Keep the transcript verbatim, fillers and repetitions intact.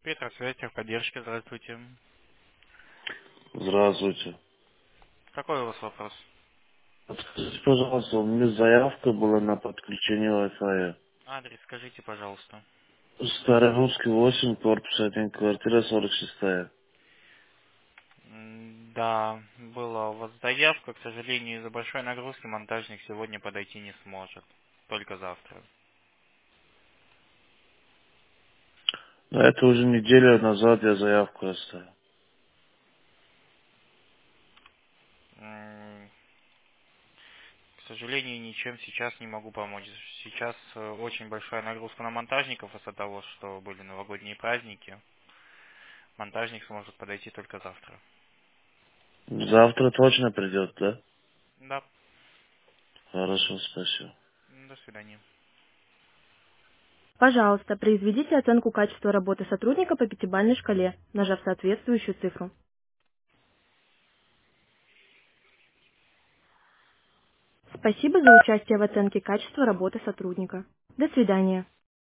Петросвязь, техподдержка, здравствуйте. Здравствуйте. Какой у вас вопрос? Скажите, пожалуйста, у меня заявка была на подключение Wi-Fi. Адрес скажите, пожалуйста. Старорусский восемь, корпус один, квартира сорок шесть. М, Да, была у вас заявка, к сожалению, из-за большой нагрузки монтажник сегодня подойти не сможет. Только завтра. Но это уже неделю назад я заявку оставил. М, К сожалению, ничем сейчас не могу помочь. Сейчас э, очень большая нагрузка на монтажников из-за того, что были новогодние праздники. Монтажник сможет подойти только завтра. Завтра точно придет, да? Да, Хорошо, спасибо. до свидания. Пожалуйста, произведите оценку качества работы сотрудника по пятибалльной шкале, нажав соответствующую цифру. Спасибо за участие в оценке качества работы сотрудника. До свидания.